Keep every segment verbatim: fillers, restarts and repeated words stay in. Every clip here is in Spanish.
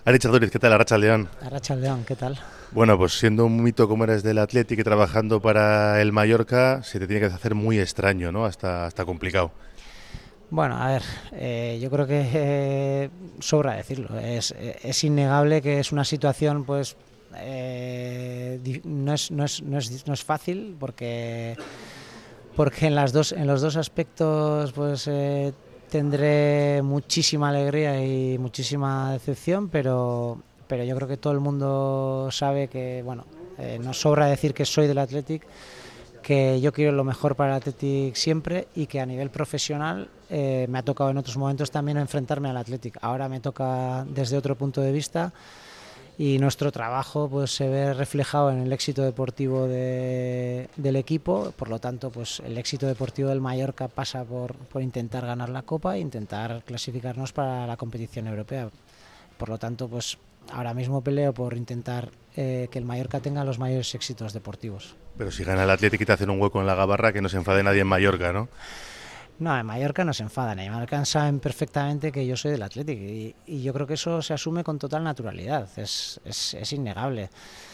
Aritz Aduriz, ¿qué tal? Arratsaldeon. Arratsaldeon, ¿qué tal? Bueno, pues siendo un mito como eres del Athletic y trabajando para el Mallorca, se te tiene que hacer muy extraño, ¿no? Hasta, hasta complicado. Bueno, a ver, eh, yo creo que eh, sobra decirlo. Es, es innegable que es una situación, pues, eh, no, es, no, es, no, es, no es fácil porque, porque en, las dos, en los dos aspectos, pues, eh, tendré muchísima alegría y muchísima decepción, pero, pero yo creo que todo el mundo sabe que, bueno, eh, no sobra decir que soy del Athletic, que yo quiero lo mejor para el Athletic siempre y que a nivel profesional eh, me ha tocado en otros momentos también enfrentarme al Athletic. Ahora me toca desde otro punto de vista y nuestro trabajo pues se ve reflejado en el éxito deportivo de, del equipo. Por lo tanto, pues el éxito deportivo del Mallorca pasa por, por intentar ganar la Copa e intentar clasificarnos para la competición europea. Por lo tanto, pues ahora mismo peleo por intentar eh, que el Mallorca tenga los mayores éxitos deportivos. Pero si gana el Athletic y te hacen un hueco en la gabarra, que no se enfade nadie en Mallorca, ¿no? No, en Mallorca no se enfadan, en Mallorca saben perfectamente que yo soy del Athletic y, y yo creo que eso se asume con total naturalidad, es, es, es innegable.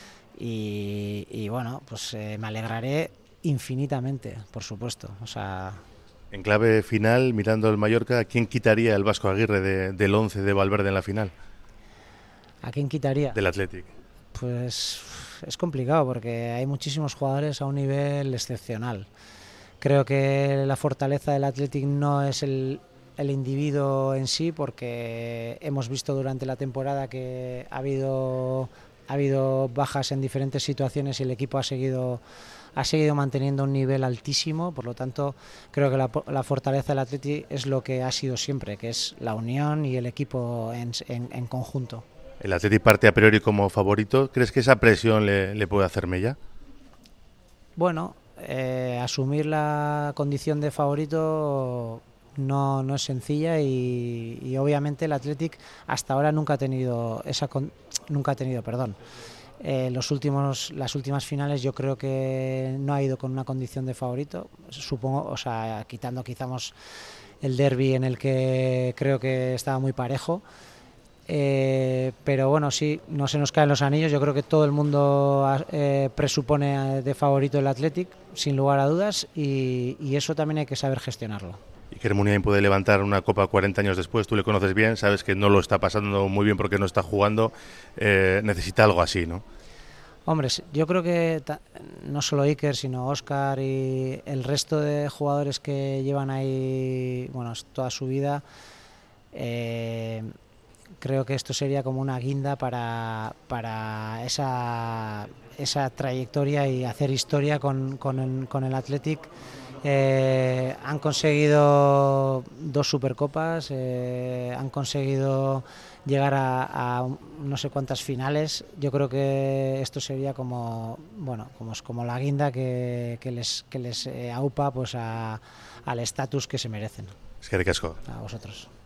Y, y bueno, pues eh, me alegraré infinitamente, por supuesto. O sea, En clave final, mirando el Mallorca, ¿quién quitaría el Vasco Aguirre de, del once de Valverde en la final? ¿a quién quitaría? Del Athletic. Pues es complicado porque hay muchísimos jugadores a un nivel excepcional. Creo que la fortaleza del Athletic no es el, el individuo en sí, porque hemos visto durante la temporada que ha habido, ha habido bajas en diferentes situaciones y el equipo ha seguido, ha seguido manteniendo un nivel altísimo. Por lo tanto, creo que la, la fortaleza del Athletic es lo que ha sido siempre, que es la unión y el equipo en, en, en conjunto. El Athletic parte a priori como favorito. ¿Crees que esa presión le, le puede hacer mella? Bueno, eh, asumir la condición de favorito no, no es sencilla y, y obviamente el Athletic hasta ahora nunca ha tenido esa con, nunca ha tenido, perdón. Eh, los últimos, las últimas finales yo creo que no ha ido con una condición de favorito, supongo, o sea, quitando quizás el derbi en el que creo que estaba muy parejo. Eh, pero bueno, sí, no se nos caen los anillos. Yo creo que todo el mundo eh, presupone de favorito el Athletic, sin lugar a dudas, y, y eso también hay que saber gestionarlo. Iker Muniain puede levantar una copa cuarenta años después, tú le conoces bien, sabes que no lo está pasando muy bien porque no está jugando, eh, necesita algo así, ¿no? Hombre, yo creo que no solo Iker, sino Óscar y el resto de jugadores que llevan ahí, bueno, toda su vida, eh, creo que esto sería como una guinda para, para esa, esa trayectoria y hacer historia con, con, el, con el Athletic. Eh, han conseguido dos Supercopas, eh, han conseguido llegar a, a no sé cuántas finales. Yo creo que esto sería como, bueno, como, como la guinda que, que les, que les eh, aupa pues a, al estatus que se merecen. Es que de casco. A vosotros.